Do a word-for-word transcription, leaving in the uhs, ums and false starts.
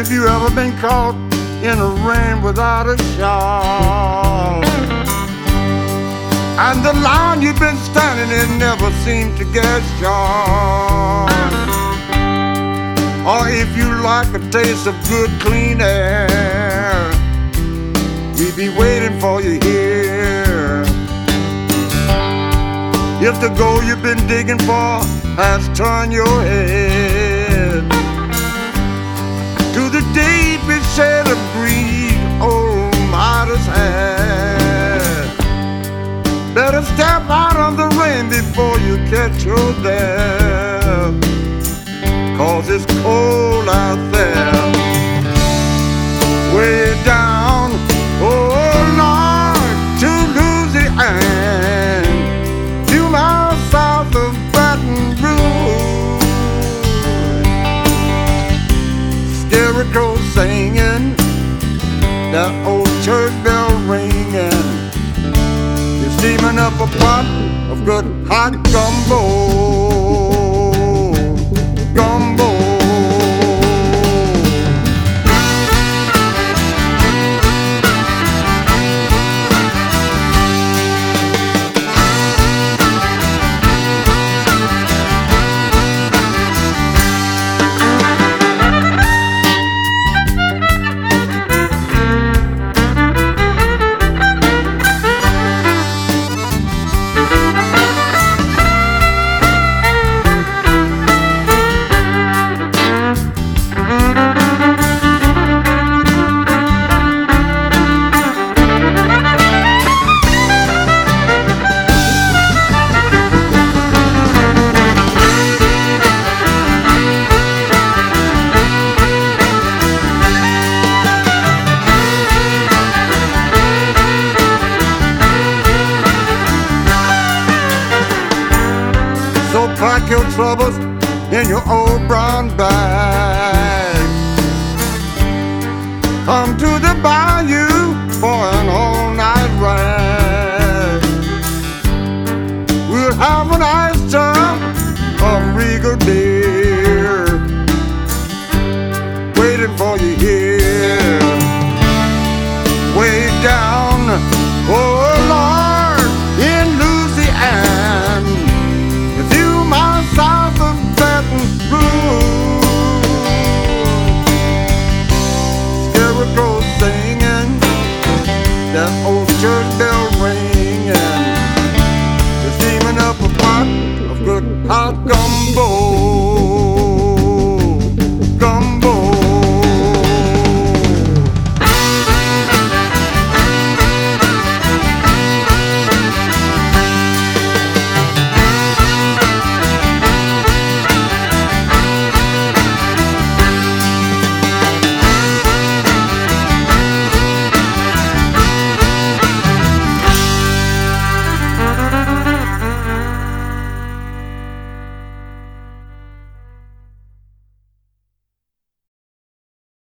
If you ever been caught in the rain without a shawl, and the line you've been standing in never seemed to get short, or if you like a taste of good clean air, we be waiting for you here. If the goal you've been digging for has turned your head to the deepest shade of greed old Midas had, better step out of the rain before you catch your death, 'cause it's cold out there. Way down, oh Lord, to Louisiana, two miles south of Baton Rouge. Scarecrow singing, that old church bell ringing, you're steaming up a pot of good hot gumbo, gumbo. So pack your troubles in your old brown bag. Come to the bayou